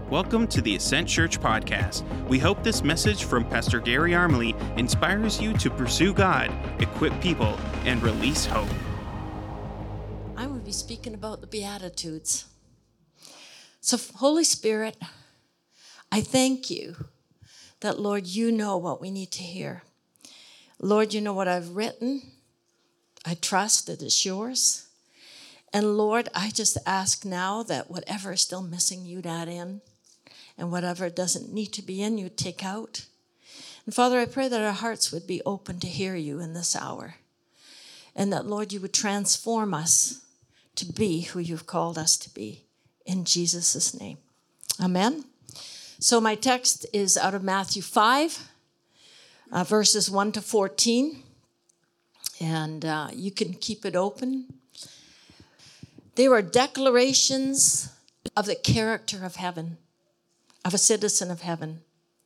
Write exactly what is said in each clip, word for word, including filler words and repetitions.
Welcome to the Ascent Church Podcast. We hope this message from Pastor Gary Armley inspires you to pursue God, equip people, and release hope. I will be speaking about the Beatitudes. So, Holy Spirit, I thank you that, Lord, you know what we need to hear. Lord, you know what I've written. I trust that it's yours. And Lord, I just ask now that whatever is still missing, you'd add in. And whatever doesn't need to be in, you take out. And Father, I pray that our hearts would be open to hear you in this hour. And that, Lord, you would transform us to be who you've called us to be. In Jesus' name. Amen. So my text is out of Matthew five, uh, verses one to fourteen. And uh, you can keep it open. They were declarations of the character of heaven, of a citizen of heaven.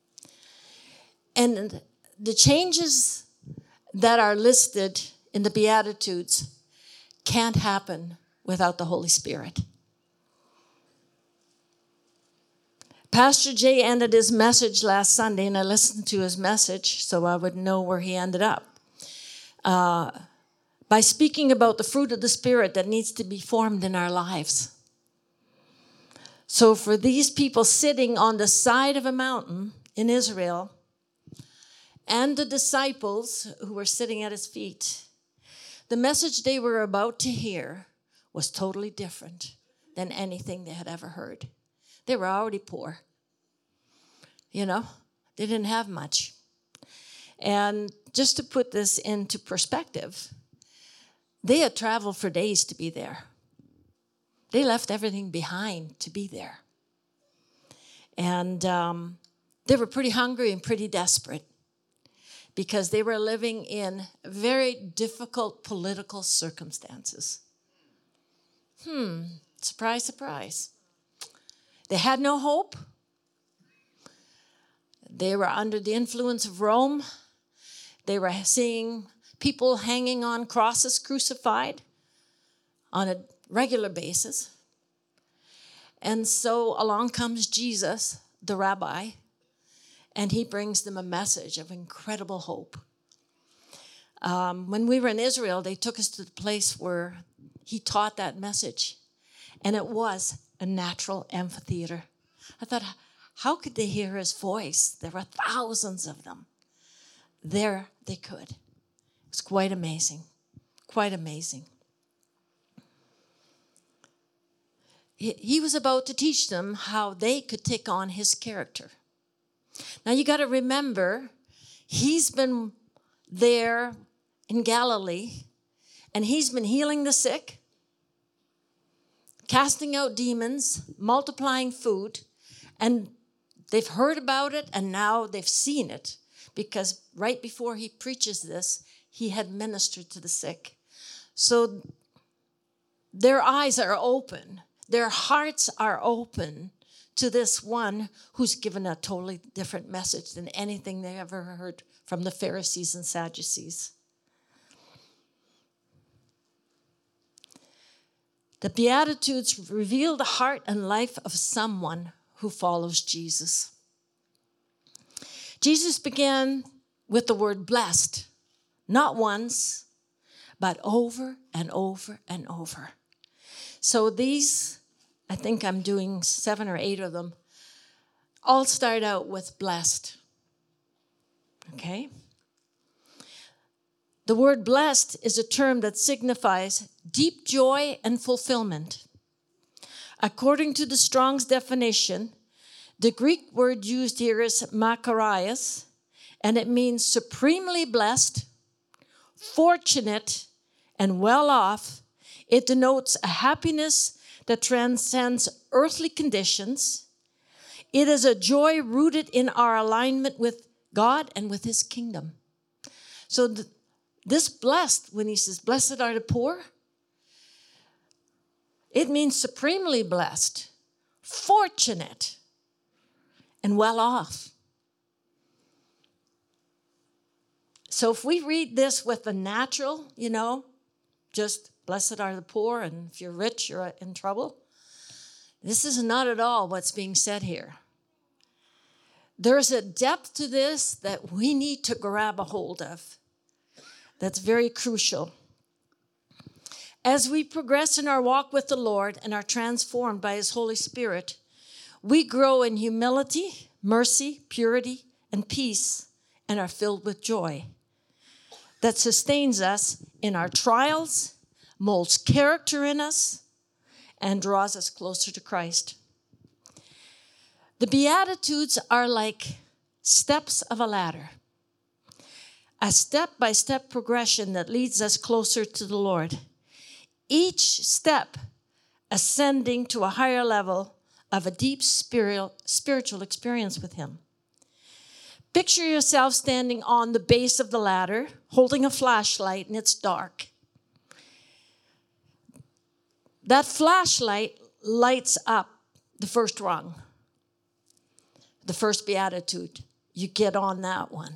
And the changes that are listed in the Beatitudes can't happen without the Holy Spirit. Pastor Jay ended his message last Sunday, and I listened to his message so I would know where he ended up. Uh, by speaking about the fruit of the Spirit that needs to be formed in our lives. So for these people sitting on the side of a mountain in Israel and the disciples who were sitting at his feet, the message they were about to hear was totally different than anything they had ever heard. They were already poor. You know, they didn't have much. And just to put this into perspective, they had traveled for days to be there. They left everything behind to be there. And um, they were pretty hungry and pretty desperate because they were living in very difficult political circumstances. Hmm, surprise, surprise. They had no hope. They were under the influence of Rome. They were seeing people hanging on crosses, crucified on a regular basis. And so along comes Jesus, the rabbi, and he brings them a message of incredible hope. Um, when we were in Israel, they took us to the place where he taught that message, and it was a natural amphitheater. I thought, how could they hear his voice? There were thousands of them. There they could. It's quite amazing, quite amazing. He, he was about to teach them how they could take on his character. Now you got to remember, he's been there in Galilee, and he's been healing the sick, casting out demons, multiplying food, and they've heard about it, and now they've seen it, because right before he preaches this, he had ministered to the sick. So their eyes are open. Their hearts are open to this one who's given a totally different message than anything they ever heard from the Pharisees and Sadducees. The Beatitudes reveal the heart and life of someone who follows Jesus. Jesus began with the word blessed. Not once, but over and over and over. So these, I think I'm doing seven or eight of them, all start out with blessed. Okay? The word blessed is a term that signifies deep joy and fulfillment. According to the Strong's definition, the Greek word used here is makarios, and it means supremely blessed, fortunate, and well off. It denotes a happiness that transcends earthly conditions. It is a joy rooted in our alignment with God and with his kingdom. So th- this blessed, when he says, blessed are the poor, it means supremely blessed, fortunate, and well off. So if we read this with the natural, you know, just blessed are the poor, and if you're rich, you're in trouble. This is not at all what's being said here. There's a depth to this that we need to grab a hold of. That's very crucial. As we progress in our walk with the Lord and are transformed by His Holy Spirit, we grow in humility, mercy, purity, and peace, and are filled with joy that sustains us in our trials, molds character in us, and draws us closer to Christ. The Beatitudes are like steps of a ladder, a step-by-step progression that leads us closer to the Lord. Each step ascending to a higher level of a deep spiritual, spiritual experience with Him. Picture yourself standing on the base of the ladder, holding a flashlight, and it's dark. That flashlight lights up the first rung, the first beatitude. You get on that one.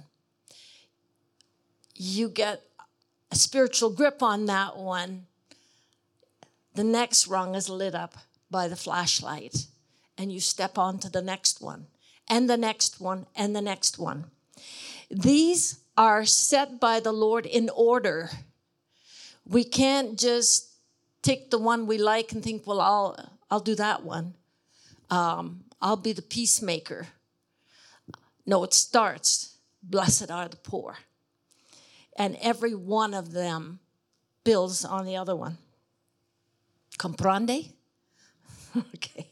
You get a spiritual grip on that one. The next rung is lit up by the flashlight, and you step on to the next one, and the next one, and the next one. These are set by the Lord in order. We can't just take the one we like and think, well, I'll I'll do that one. Um, I'll be the peacemaker. No, it starts, blessed are the poor. And every one of them builds on the other one. Comprende? Okay.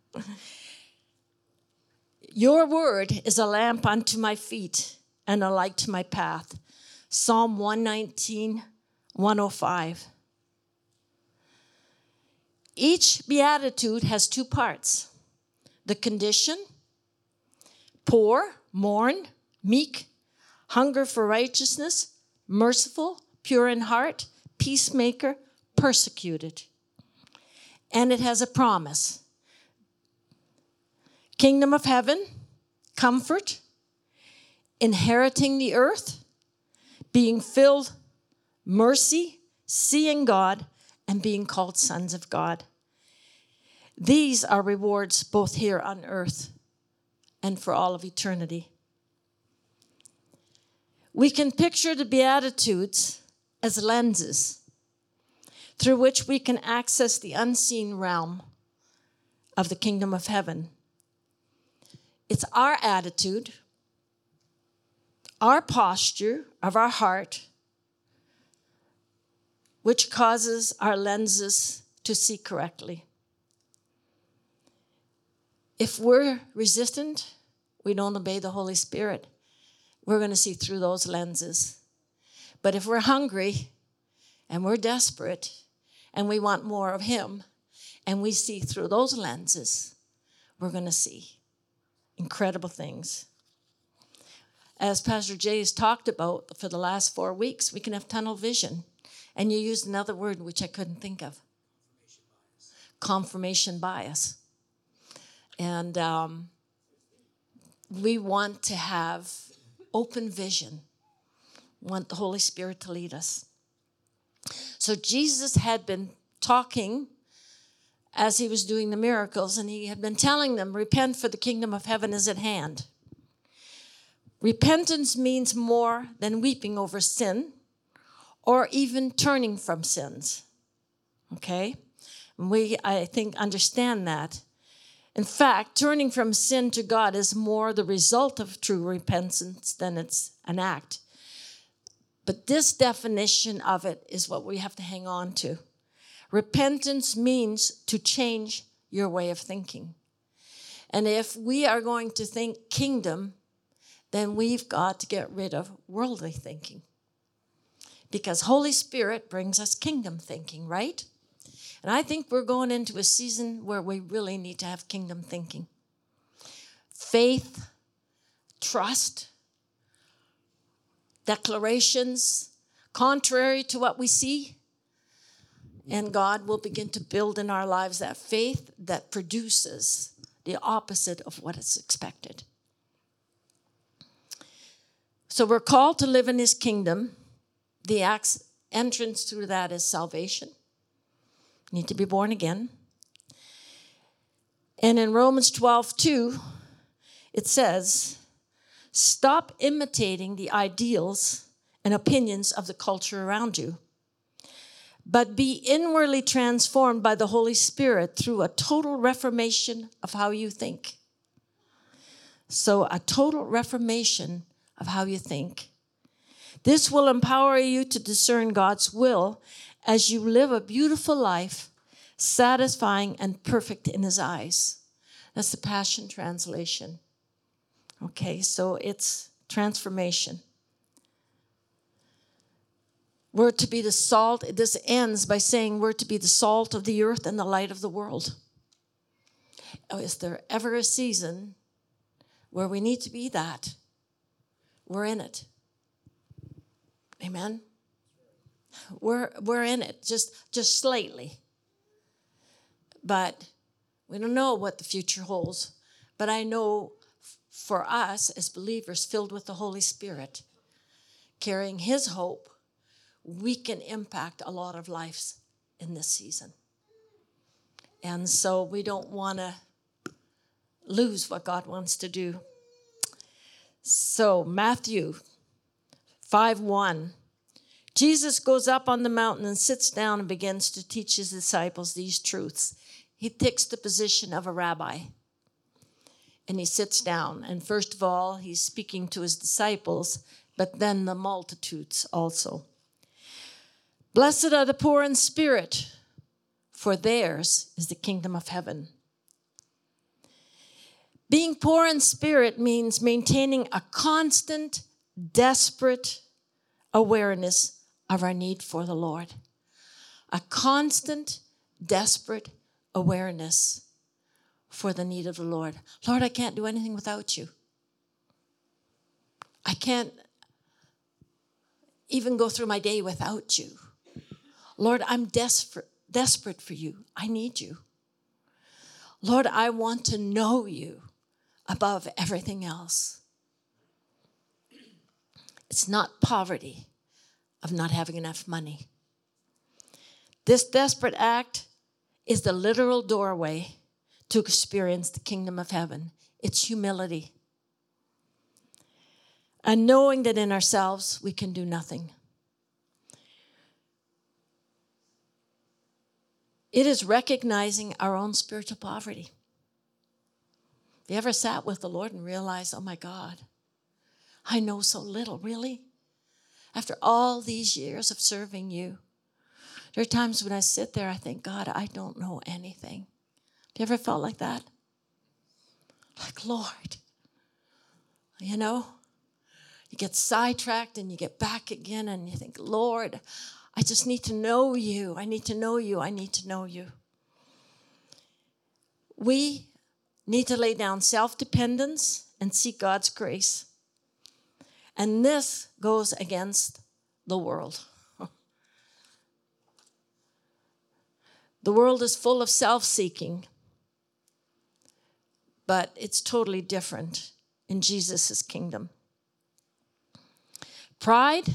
Your word is a lamp unto my feet and a light to my path. Psalm one nineteen, one oh five. Each beatitude has two parts. The condition, poor, mourn, meek, hunger for righteousness, merciful, pure in heart, peacemaker, persecuted. And it has a promise. Kingdom of heaven, comfort, inheriting the earth, being filled, mercy, seeing God, and being called sons of God. These are rewards both here on earth and for all of eternity. We can picture the Beatitudes as lenses through which we can access the unseen realm of the kingdom of heaven. It's our attitude, our posture of our heart, which causes our lenses to see correctly. If we're resistant, we don't obey the Holy Spirit, we're going to see through those lenses. But if we're hungry and we're desperate and we want more of Him and we see through those lenses, we're going to see incredible things. As Pastor Jay has talked about for the last four weeks, we can have tunnel vision. And you used another word which I couldn't think of. Confirmation bias. Confirmation bias. And um, we want to have open vision. We want the Holy Spirit to lead us. So Jesus had been talking as He was doing the miracles, and He had been telling them, repent, for the kingdom of heaven is at hand. Repentance means more than weeping over sin or even turning from sins. Okay? And we, I think, understand that. In fact, turning from sin to God is more the result of true repentance than it's an act. But this definition of it is what we have to hang on to. Repentance means to change your way of thinking. And if we are going to think kingdom, then we've got to get rid of worldly thinking. Because Holy Spirit brings us kingdom thinking, right? And I think we're going into a season where we really need to have kingdom thinking. Faith, trust, declarations, contrary to what we see. And God will begin to build in our lives that faith that produces the opposite of what is expected. So we're called to live in His kingdom. The entrance through that is salvation. You need to be born again. And in Romans twelve two, it says, stop imitating the ideals and opinions of the culture around you, but be inwardly transformed by the Holy Spirit through a total reformation of how you think. So a total reformation of how you think. This will empower you to discern God's will as you live a beautiful life, satisfying and perfect in his eyes. That's the Passion Translation. Okay, so it's transformation. We're to be the salt. This ends by saying we're to be the salt of the earth and the light of the world. Oh, is there ever a season where we need to be that? We're in it. Amen? We're, we're in it, just, just slightly. But we don't know what the future holds. But I know for us as believers filled with the Holy Spirit, carrying his hope, we can impact a lot of lives in this season. And so we don't want to lose what God wants to do. So Matthew five one, Jesus goes up on the mountain and sits down and begins to teach his disciples these truths. He takes the position of a rabbi. And he sits down. And first of all, he's speaking to his disciples, but then the multitudes also. Blessed are the poor in spirit, for theirs is the kingdom of heaven. Being poor in spirit means maintaining a constant, desperate awareness of our need for the Lord. A constant, desperate awareness for the need of the Lord. Lord, I can't do anything without you. I can't even go through my day without you. Lord, I'm desperate, desperate for you. I need you. Lord, I want to know you above everything else. It's not poverty of not having enough money. This desperate act is the literal doorway to experience the kingdom of heaven. It's humility. And knowing that in ourselves we can do nothing. It is recognizing our own spiritual poverty. Have you ever sat with the Lord and realized, oh my God, I know so little, really? After all these years of serving you, there are times when I sit there, I think, God, I don't know anything. Have you ever felt like that? Like, Lord, you know, you get sidetracked and you get back again and you think, Lord, I just need to know you. I need to know you. I need to know you. We need to lay down self-dependence and seek God's grace. And this goes against the world. The world is full of self-seeking, but it's totally different in Jesus' kingdom. Pride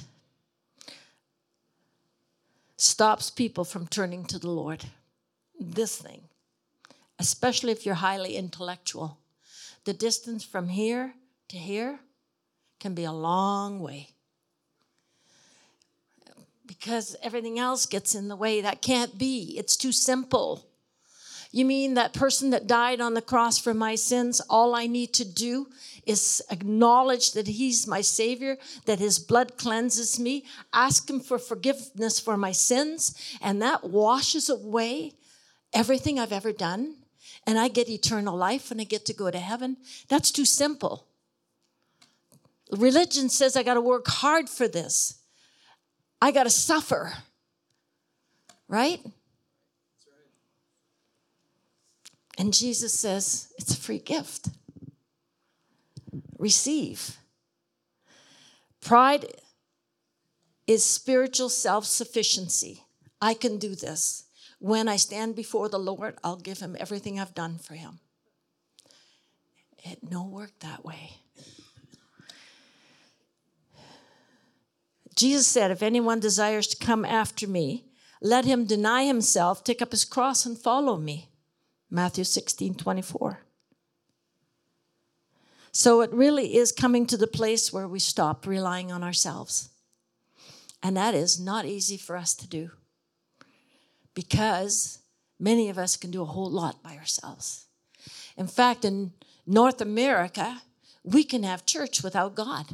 stops people from turning to the Lord. This thing, especially if you're highly intellectual. The distance from here to here can be a long way. Because everything else gets in the way. That can't be. It's too simple. You mean that person that died on the cross for my sins, all I need to do is acknowledge that he's my Savior, that his blood cleanses me, ask him for forgiveness for my sins, and that washes away everything I've ever done, and I get eternal life and I get to go to heaven? That's too simple. Religion says I got to work hard for this. I got to suffer, right? And Jesus says, it's a free gift. Receive. Pride is spiritual self-sufficiency. I can do this. When I stand before the Lord, I'll give him everything I've done for him. It don't work that way. Jesus said, if anyone desires to come after me, let him deny himself, take up his cross, and follow me. Matthew sixteen twenty-four. So it really is coming to the place where we stop relying on ourselves. And that is not easy for us to do, because many of us can do a whole lot by ourselves. In fact, in North America, we can have church without God.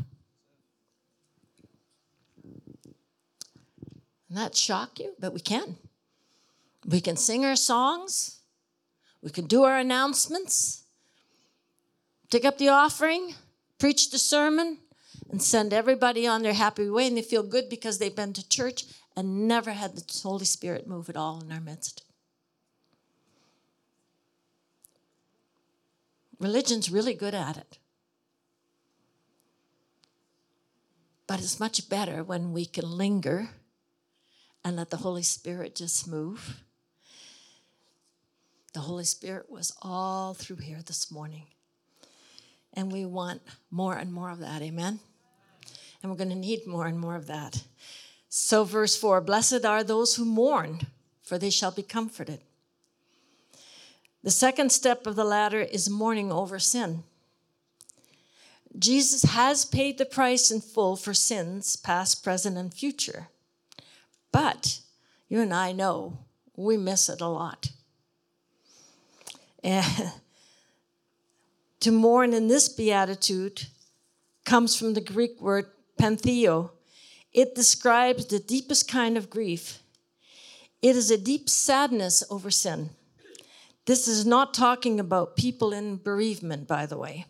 And that shock you, but we can. We can sing our songs. We can do our announcements, take up the offering, preach the sermon, and send everybody on their happy way. And they feel good because they've been to church and never had the Holy Spirit move at all in our midst. Religion's really good at it. But it's much better when we can linger and let the Holy Spirit just move. The Holy Spirit was all through here this morning. And we want more and more of that, amen? And we're going to need more and more of that. So verse four, blessed are those who mourn, for they shall be comforted. The second step of the ladder is mourning over sin. Jesus has paid the price in full for sins, past, present, and future. But you and I know we miss it a lot. And to mourn in this beatitude comes from the Greek word pantheo. It describes the deepest kind of grief. It is a deep sadness over sin. This is not talking about people in bereavement, by the way.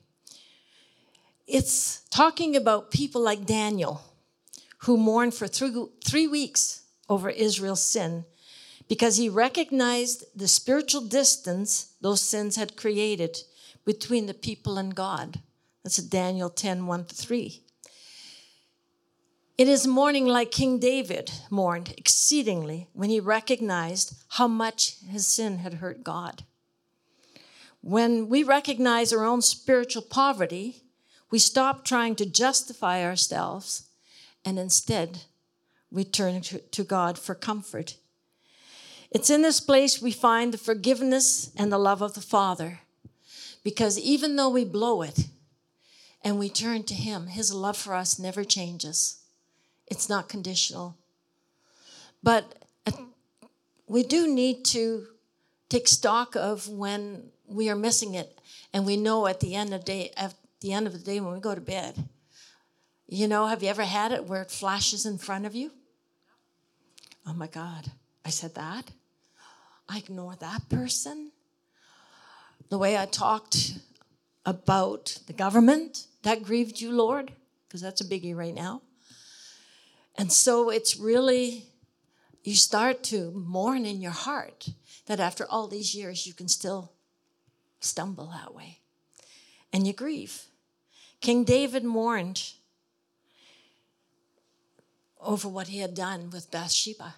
It's talking about people like Daniel, who mourned for three, three weeks over Israel's sin because he recognized the spiritual distance those sins had created between the people and God. That's Daniel ten, one to three. It is mourning like King David mourned exceedingly when he recognized how much his sin had hurt God. When we recognize our own spiritual poverty, we stop trying to justify ourselves and instead we turn to, to God for comfort. It's in this place we find the forgiveness and the love of the Father. Because even though we blow it and we turn to him, his love for us never changes. It's not conditional. But we do need to take stock of when we are missing it. And we know at the end of the day, at the end of the day when we go to bed, you know, have you ever had it where it flashes in front of you? Oh my God, I said that. I ignore that person. The way I talked about the government, that grieved you, Lord, because that's a biggie right now. And so it's really, you start to mourn in your heart that after all these years, you can still stumble that way. And you grieve. King David mourned over what he had done with Bathsheba.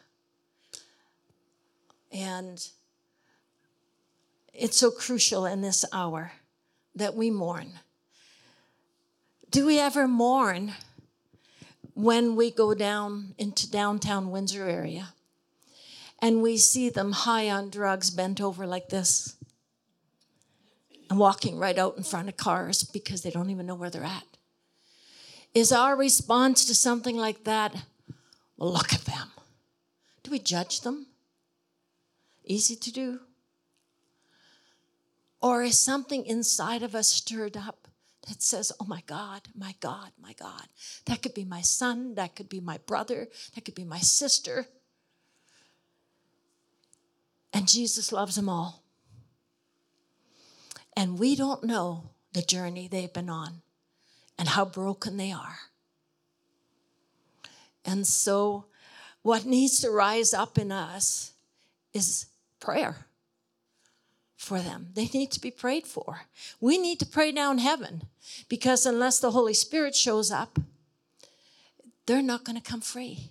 And it's so crucial in this hour that we mourn. Do we ever mourn when we go down into downtown Windsor area and we see them high on drugs, bent over like this, and walking right out in front of cars because they don't even know where they're at? Is our response to something like that, well, look at them? Do we judge them? Easy to do. Or is something inside of us stirred up that says, oh my God, my God, my God. That could be my son, that could be my brother, that could be my sister. And Jesus loves them all. And we don't know the journey they've been on and how broken they are. And so what needs to rise up in us is prayer for them. They need to be prayed for. We need to pray down heaven, because unless the Holy Spirit shows up, they're not going to come free.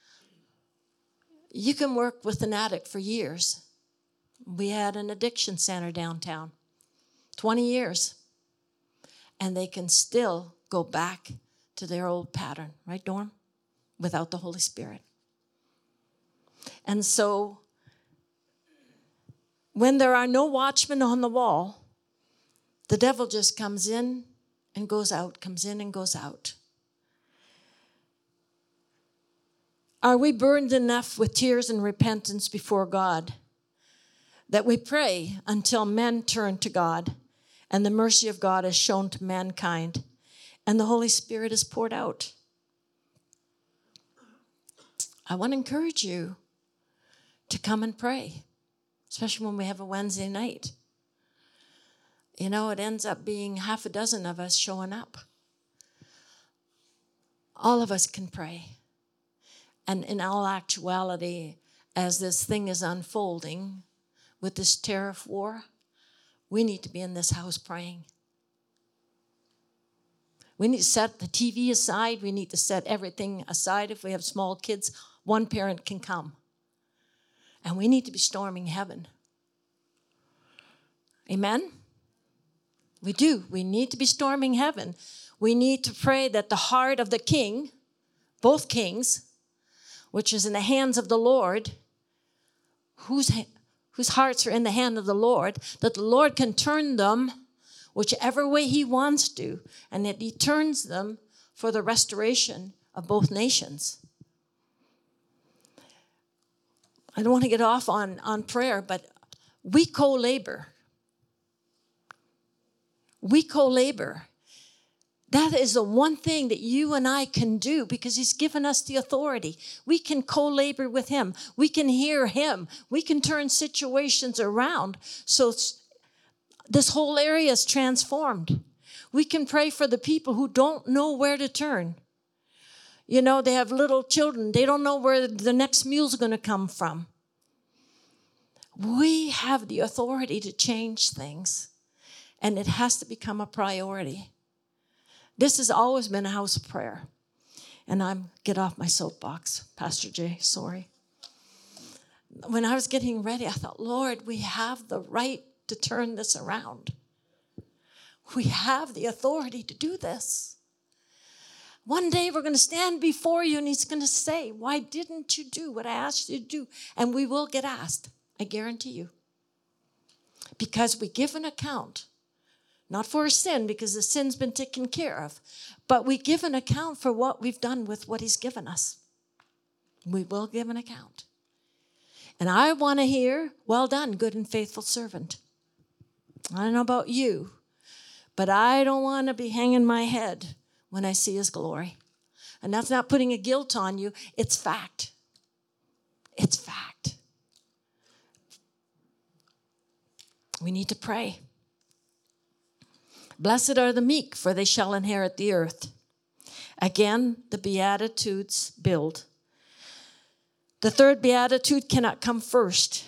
You can work with an addict for years. We had an addiction center downtown, twenty years, and they can still go back to their old pattern, right, Dorm? Without the Holy Spirit. And so when there are no watchmen on the wall, the devil just comes in and goes out, comes in and goes out. Are we burdened enough with tears and repentance before God that we pray until men turn to God and the mercy of God is shown to mankind and the Holy Spirit is poured out? I want to encourage you to come and pray, especially when we have a Wednesday night. You know, it ends up being half a dozen of us showing up. All of us can pray. And in all actuality, as this thing is unfolding with this tariff war, we need to be in this house praying. We need to set the T V aside. We need to set everything aside. If we have small kids, one parent can come. And we need to be storming heaven. Amen? We do. We need to be storming heaven. We need to pray that the heart of the king, both kings, which is in the hands of the Lord, whose, whose hearts are in the hand of the Lord, that the Lord can turn them whichever way he wants to, and that he turns them for the restoration of both nations. I don't want to get off on, on prayer, but we co-labor. We co-labor. That is the one thing that you and I can do because he's given us the authority. We can co-labor with him. We can hear him. We can turn situations around so this whole area is transformed. We can pray for the people who don't know where to turn. You know, they have little children. They don't know where the next meal's going to come from. We have the authority to change things, and it has to become a priority. This has always been a house of prayer. And I'm, get off my soapbox, Pastor Jay, sorry. When I was getting ready, I thought, Lord, we have the right to turn this around. We have the authority to do this. One day we're going to stand before you and he's going to say, why didn't you do what I asked you to do? And we will get asked, I guarantee you. Because we give an account. Not for a sin, because the sin's been taken care of. But we give an account for what we've done with what he's given us. We will give an account. And I want to hear, well done, good and faithful servant. I don't know about you, but I don't want to be hanging my head when I see his glory. And that's not putting a guilt on you. It's fact. It's fact. We need to pray. Blessed are the meek, for they shall inherit the earth. Again, the Beatitudes build. The third Beatitude cannot come first.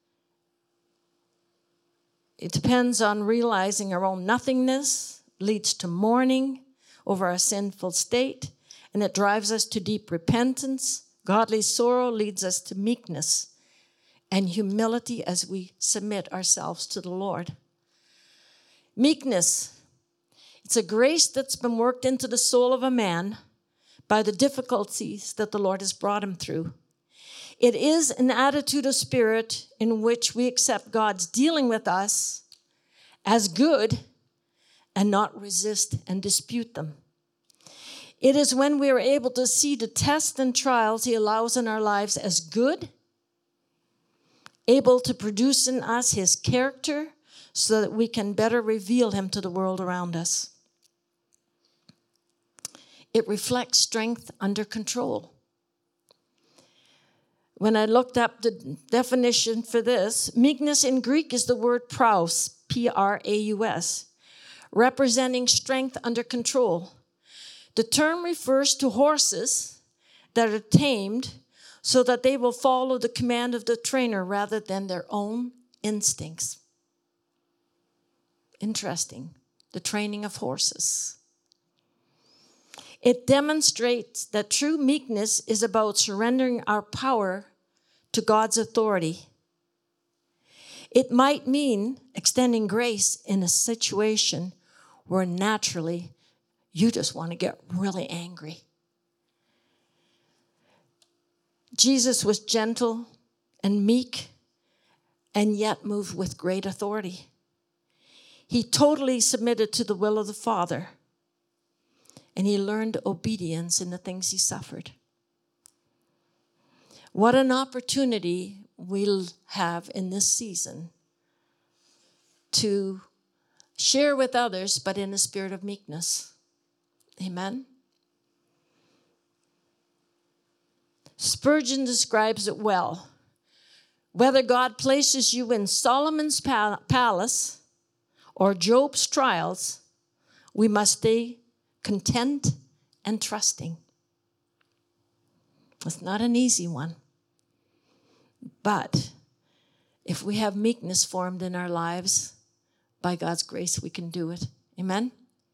It depends on realizing our own nothingness, leads to mourning over our sinful state, and it drives us to deep repentance. Godly sorrow leads us to meekness and humility as we submit ourselves to the Lord. Meekness. It's a grace that's been worked into the soul of a man by the difficulties that the Lord has brought him through. It is an attitude of spirit in which we accept God's dealing with us as good and not resist and dispute them. It is when we are able to see the tests and trials he allows in our lives as good, able to produce in us his character so that we can better reveal him to the world around us. It reflects strength under control. When I looked up the definition for this, meekness in Greek is the word praus, P R A U S, representing strength under control. The term refers to horses that are tamed so that they will follow the command of the trainer rather than their own instincts. Interesting, the training of horses. It demonstrates that true meekness is about surrendering our power to God's authority. It might mean extending grace in a situation where naturally you just want to get really angry. Jesus was gentle and meek and yet moved with great authority. He totally submitted to the will of the Father, and he learned obedience in the things he suffered. What an opportunity we'll have in this season to share with others, but in a spirit of meekness. Amen. Spurgeon describes it well. Whether God places you in Solomon's pal- palace or Job's trials, we must stay content and trusting. It's not an easy one. But if we have meekness formed in our lives, by God's grace, we can do it. Amen?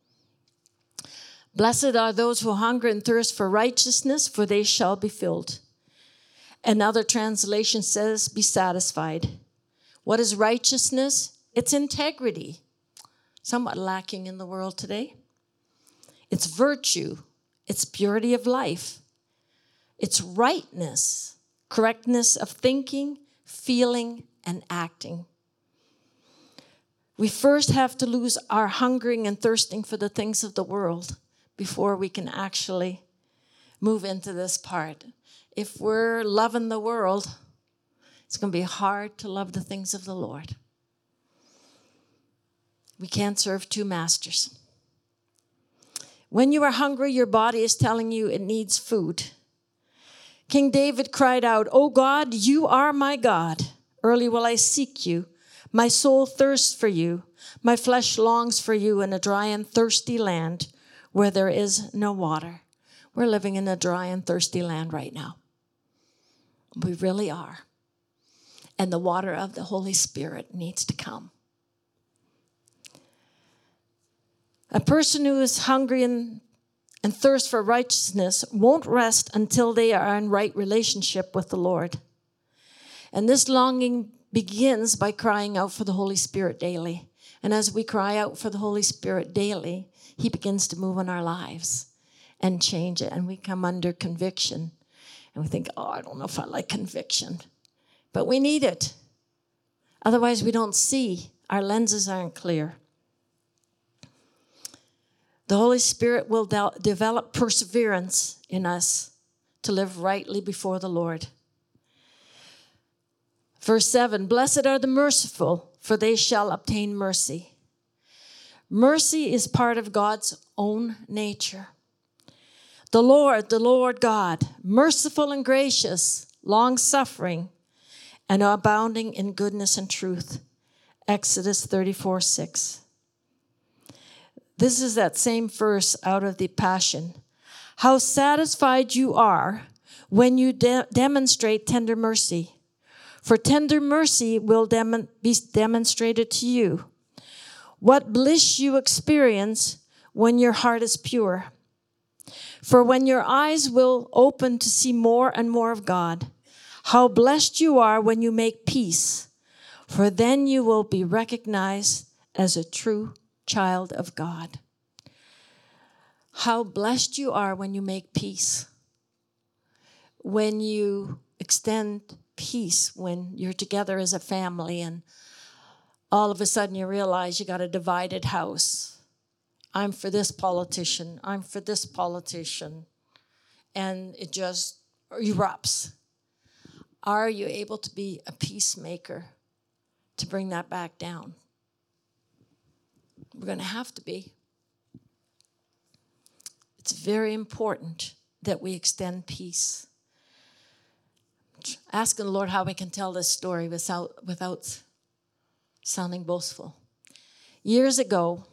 Blessed are those who hunger and thirst for righteousness, for they shall be filled. Another translation says, be satisfied. What is righteousness? It's integrity, somewhat lacking in the world today. It's virtue. It's purity of life. It's rightness, correctness of thinking, feeling, and acting. We first have to lose our hungering and thirsting for the things of the world before we can actually move into this part. If we're loving the world, it's going to be hard to love the things of the Lord. We can't serve two masters. When you are hungry, your body is telling you it needs food. King David cried out, "O God, you are my God. Early will I seek you. My soul thirsts for you. My flesh longs for you in a dry and thirsty land where there is no water." We're living in a dry and thirsty land right now. We really are. And the water of the Holy Spirit needs to come. A person who is hungry and, and thirsts for righteousness won't rest until they are in right relationship with the Lord. And this longing begins by crying out for the Holy Spirit daily. And as we cry out for the Holy Spirit daily, he begins to move in our lives and change it. And we come under conviction. And we think, oh, I don't know if I like conviction. But we need it. Otherwise, we don't see. Our lenses aren't clear. The Holy Spirit will de- develop perseverance in us to live rightly before the Lord. Verse seven, blessed are the merciful, for they shall obtain mercy. Mercy is part of God's own nature. The Lord, the Lord God, merciful and gracious, long-suffering, and abounding in goodness and truth. Exodus thirty-four six. This is that same verse out of the Passion. How satisfied you are when you de- demonstrate tender mercy. For tender mercy will dem- be demonstrated to you. What bliss you experience when your heart is pure. For when your eyes will open to see more and more of God, how blessed you are when you make peace. For then you will be recognized as a true child of God. How blessed you are when you make peace. When you extend peace, when you're together as a family and all of a sudden you realize you got a divided house. I'm for this politician. I'm for this politician. And it just erupts. Are you able to be a peacemaker to bring that back down? We're going to have to be. It's very important that we extend peace. Asking the Lord how we can tell this story without, without sounding boastful. Years ago,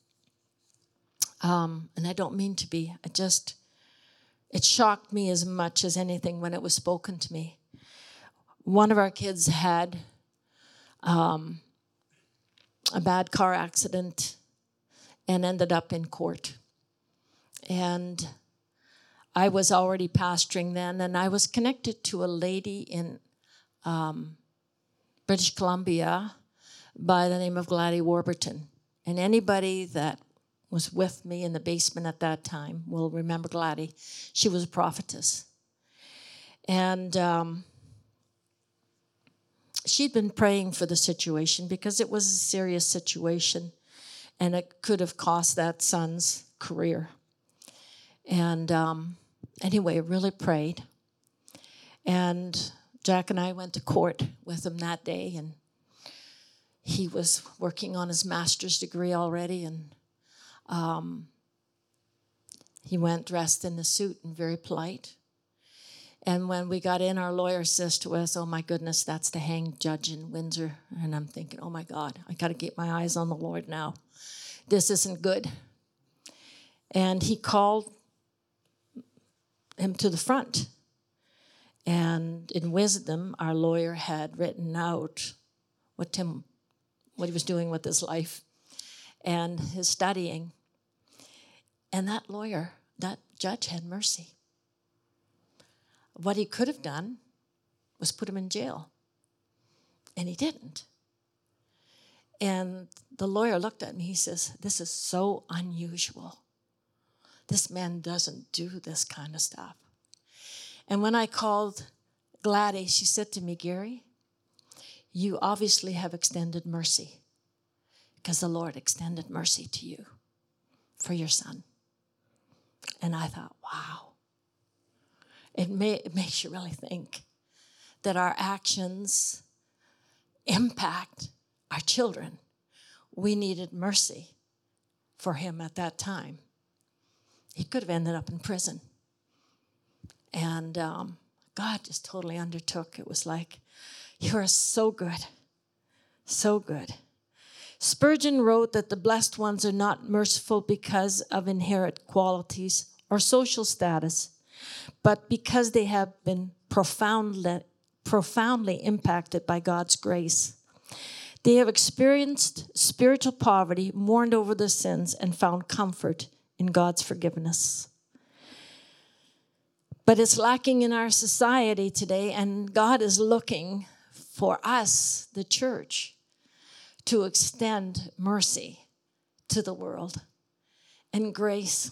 um, and I don't mean to be, I just, it shocked me as much as anything when it was spoken to me. One of our kids had um, a bad car accident and ended up in court. And I was already pastoring then, and I was connected to a lady in um, British Columbia by the name of Gladys Warburton. And anybody that was with me in the basement at that time will remember Gladys. She was a prophetess. And um, she'd been praying for the situation because it was a serious situation and it could have cost that son's career. And um, anyway, really prayed. And Jack and I went to court with him that day, and he was working on his master's degree already, and um, he went dressed in a suit and very polite. And when we got in, our lawyer says to us, oh, my goodness, that's the hanged judge in Windsor. And I'm thinking, oh, my God, I got to keep my eyes on the Lord now. This isn't good. And he called him to the front. And in wisdom, our lawyer had written out what Tim, what he was doing with his life and his studying. And that lawyer, that judge had mercy. What he could have done was put him in jail. And he didn't. And the lawyer looked at me, he says, this is so unusual. This man doesn't do this kind of stuff. And when I called Gladys, she said to me, Gary, you obviously have extended mercy because the Lord extended mercy to you for your son. And I thought, wow. It, may, it makes you really think that our actions impact our children. We needed mercy for him at that time. He could have ended up in prison. And um, God just totally undertook. It was like, you are so good, so good. Spurgeon wrote that the blessed ones are not merciful because of inherent qualities or social status, but because they have been profoundly, profoundly impacted by God's grace. They have experienced spiritual poverty, mourned over their sins, and found comfort in God's forgiveness. But it's lacking in our society today, and God is looking for us, the church, to extend mercy to the world and grace.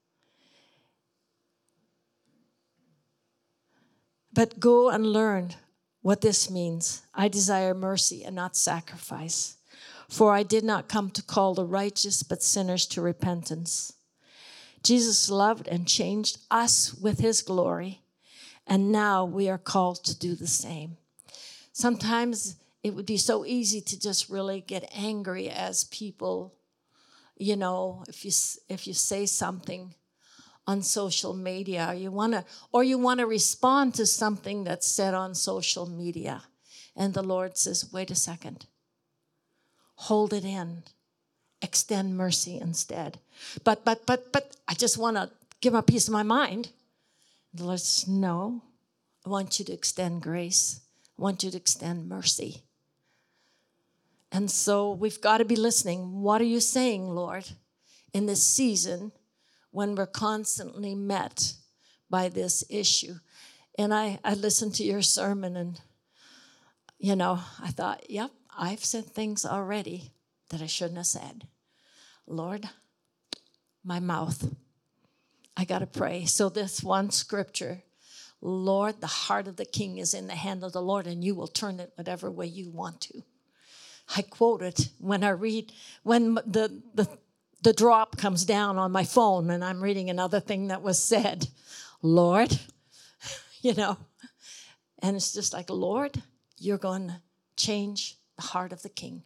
But go and learn what this means. I desire mercy and not sacrifice. For I did not come to call the righteous, but sinners to repentance. Jesus loved and changed us with his glory, and now we are called to do the same. Sometimes it would be so easy to just really get angry as people, you know, if you if you say something on social media, or you want to, or you want to respond to something that's said on social media, and the Lord says, "Wait a second, hold it in, extend mercy instead." But but but but I just want to give him a piece of my mind. The Lord says, "No, I want you to extend grace. I want you to extend mercy." And so we've got to be listening. What are you saying, Lord, in this season when we're constantly met by this issue? And I, I listened to your sermon, and, you know, I thought, yep, I've said things already that I shouldn't have said. Lord, my mouth, I got to pray. So this one scripture, Lord, the heart of the king is in the hand of the Lord, and you will turn it whatever way you want to. I quote it when I read, when the, the, the drop comes down on my phone and I'm reading another thing that was said. Lord, you know, and it's just like, Lord, you're going to change the heart of the king.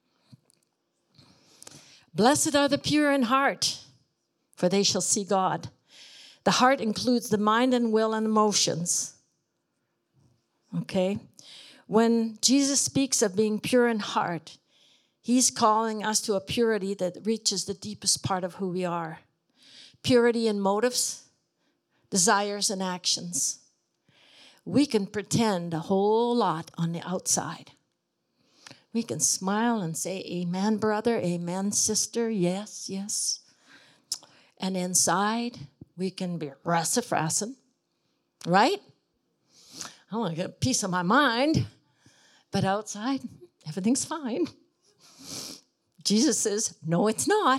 Blessed are the pure in heart, for they shall see God. The heart includes the mind and will and emotions. Okay? When Jesus speaks of being pure in heart, he's calling us to a purity that reaches the deepest part of who we are. Purity in motives, desires, and actions. We can pretend a whole lot on the outside. We can smile and say, amen, brother, amen, sister, yes, yes. And inside, we can be rassafrassin', right? I want to get a piece of my mind. But outside, everything's fine. Jesus says, no, it's not.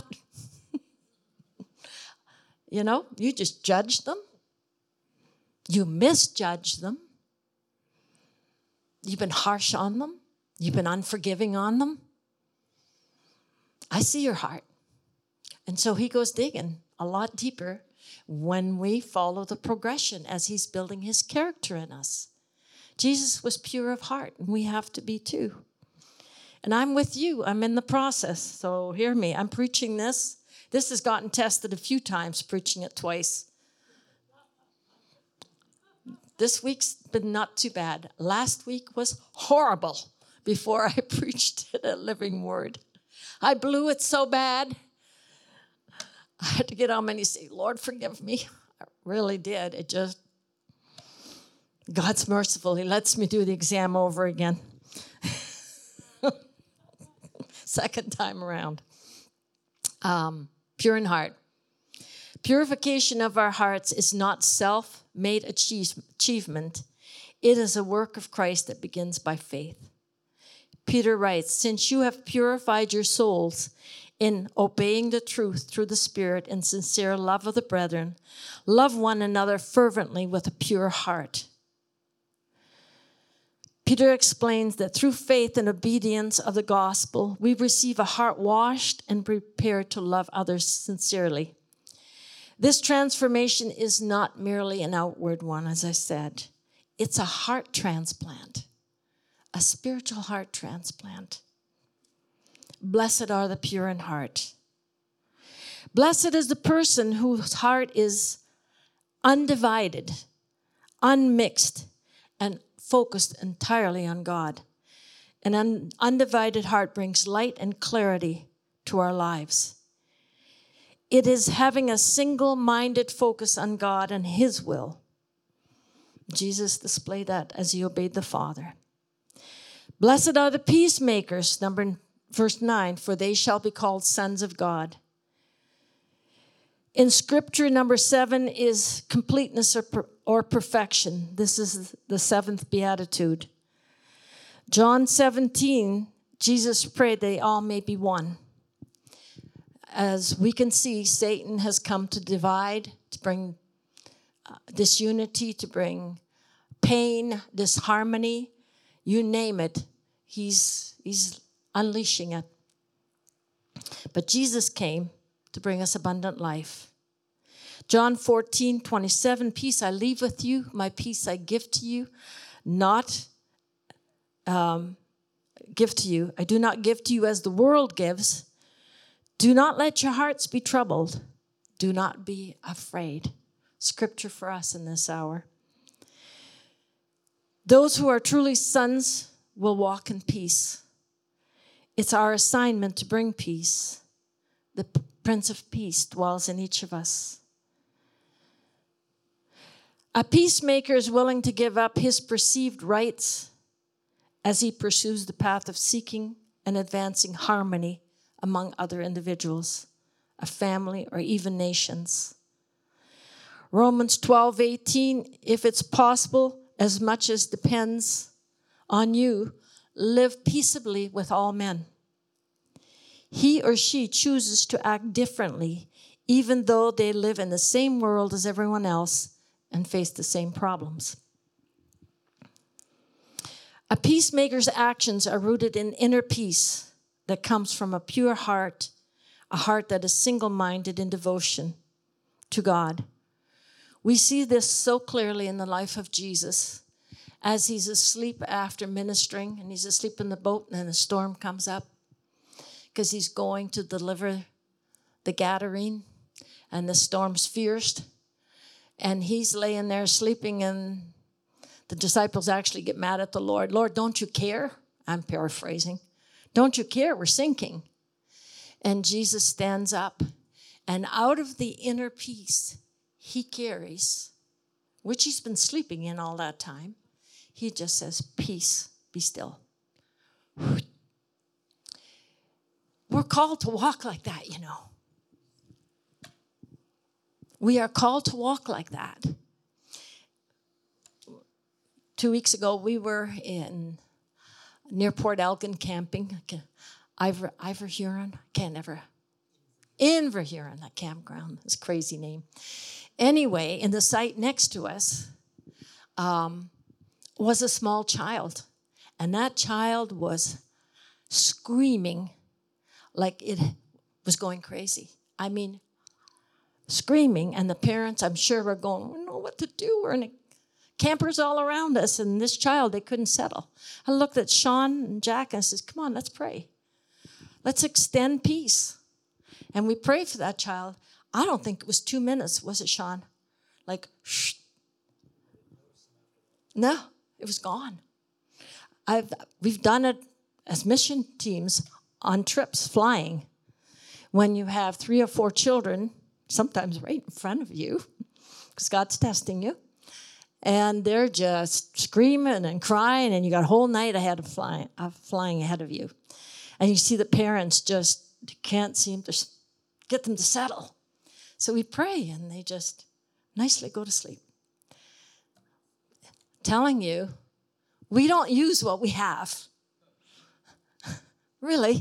You know, you just judge them. You misjudge them. You've been harsh on them. You've been unforgiving on them. I see your heart. And so he goes digging a lot deeper when we follow the progression as he's building his character in us. Jesus was pure of heart, and we have to be too. And I'm with you. I'm in the process. So hear me. I'm preaching this. This has gotten tested a few times, preaching it twice. This week's been not too bad. Last week was horrible before I preached it at Living Word. I blew it so bad. I had to get on my knees and say, Lord, forgive me. I really did. It just, God's merciful. He lets me do the exam over again. Second time around. Um, pure in heart. Purification of our hearts is not self-made achieve- achievement. It is a work of Christ that begins by faith. Peter writes, since you have purified your souls in obeying the truth through the Spirit and sincere love of the brethren, love one another fervently with a pure heart. Peter explains that through faith and obedience of the gospel, we receive a heart washed and prepared to love others sincerely. This transformation is not merely an outward one, as I said. It's a heart transplant, a spiritual heart transplant. Blessed are the pure in heart. Blessed is the person whose heart is undivided, unmixed, and focused entirely on God. An un- undivided heart brings light and clarity to our lives. It is having a single-minded focus on God and his will. Jesus displayed that as he obeyed the Father. Blessed are the peacemakers, number verse nine, for they shall be called sons of God. In Scripture, number seven is completeness or, per, or perfection. This is the seventh beatitude. John seventeen, Jesus prayed they all may be one. As we can see, Satan has come to divide, to bring uh, disunity, to bring pain, disharmony, you name it. He's, he's unleashing it. But Jesus came to bring us abundant life. John fourteen, twenty-seven, peace I leave with you, my peace I give to you, not um, give to you. I do not give to you as the world gives. Do not let your hearts be troubled. Do not be afraid. Scripture for us in this hour. Those who are truly sons will walk in peace. It's our assignment to bring peace. The Prince of Peace dwells in each of us. A peacemaker is willing to give up his perceived rights as he pursues the path of seeking and advancing harmony among other individuals, a family, or even nations. Romans twelve eighteen, if it's possible, as much as depends on you, live peaceably with all men. He or she chooses to act differently, even though they live in the same world as everyone else and face the same problems. A peacemaker's actions are rooted in inner peace that comes from a pure heart, a heart that is single-minded in devotion to God. We see this so clearly in the life of Jesus as he's asleep after ministering, and he's asleep in the boat, and then a storm comes up because he's going to deliver the Gadarene, and the storm's fierce, and he's laying there sleeping, and the disciples actually get mad at the Lord. Lord, don't you care? I'm paraphrasing. Don't you care? We're sinking. And Jesus stands up, and out of the inner peace he carries, which he's been sleeping in all that time, he just says, peace, be still. We're called to walk like that, you know. We are called to walk like that. Two weeks ago, we were in near Port Elgin camping. Ivor, Ivor Huron, can't ever. Inver Huron, that campground, this crazy name. Anyway, in the site next to us um, was a small child. And that child was screaming like it was going crazy. I mean, screaming. And the parents, I'm sure, were going, we don't know what to do. We're in a campers all around us. And this child, they couldn't settle. I looked at Sean and Jack and I said, come on, let's pray. Let's extend peace. And we prayed for that child. I don't think it was two minutes, was it, Sean? Like, shh. No, it was gone. I've we've done it as mission teams on trips, flying. When you have three or four children, sometimes right in front of you, because God's testing you, and they're just screaming and crying, and you got a whole night ahead of flying, of flying ahead of you. And you see the parents just can't seem to get them to settle. So we pray, and they just nicely go to sleep. Telling you, we don't use what we have. Really.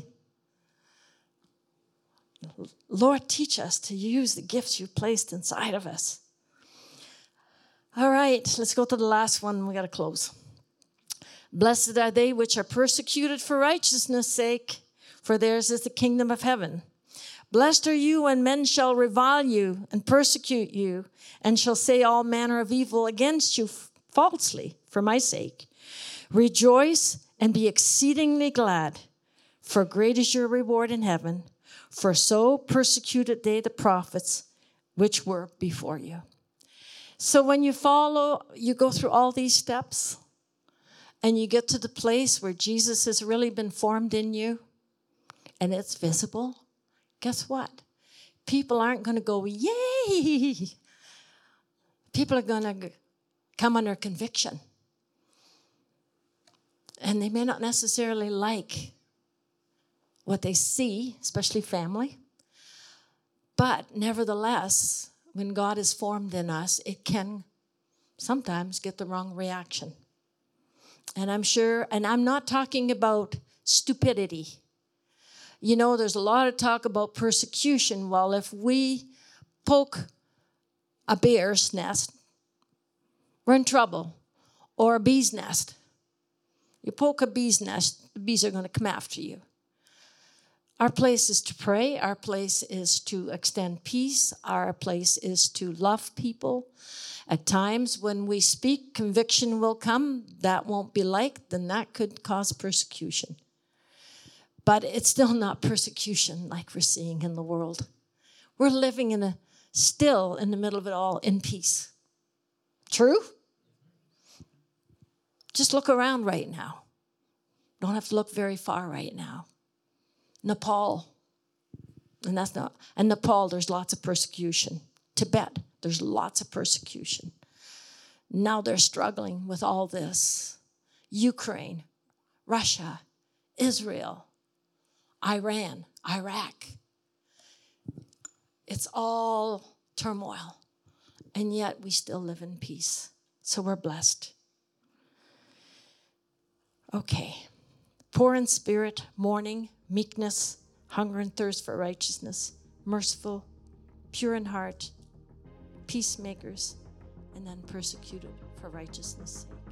Lord, teach us to use the gifts you've placed inside of us. All right, let's go to the last one. We got to close. Blessed are they which are persecuted for righteousness' sake, for theirs is the kingdom of heaven. Blessed are you when men shall revile you and persecute you, and shall say all manner of evil against you falsely for my sake. Rejoice and be exceedingly glad, for great is your reward in heaven. For so persecuted they the prophets which were before you. So when you follow, you go through all these steps, and you get to the place where Jesus has really been formed in you, and it's visible. Guess what? People aren't going to go, yay! People are going to come under conviction. And they may not necessarily like what they see, especially family. But nevertheless, when God is formed in us, it can sometimes get the wrong reaction. And I'm sure, and I'm not talking about stupidity. You know, there's a lot of talk about persecution. Well, if we poke a bear's nest, we're in trouble. Or a bee's nest. You poke a bee's nest, the bees are going to come after you. Our place is to pray. Our place is to extend peace. Our place is to love people. At times when we speak, conviction will come. That won't be liked, then that could cause persecution. But it's still not persecution like we're seeing in the world. We're living in a still in the middle of it all in peace. True? Just look around right now. Don't have to look very far right now. Nepal, and that's not, and Nepal, there's lots of persecution. Tibet, there's lots of persecution. Now they're struggling with all this. Ukraine, Russia, Israel, Iran, Iraq. It's all turmoil, and yet we still live in peace. So we're blessed. Okay. Poor in spirit, mourning, meekness, hunger and thirst for righteousness, merciful, pure in heart, peacemakers, and then persecuted for righteousness' sake.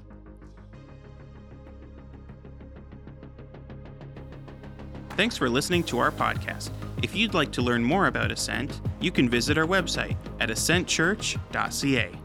Thanks for listening to our podcast. If you'd like to learn more about Ascent, you can visit our website at ascent church dot c a.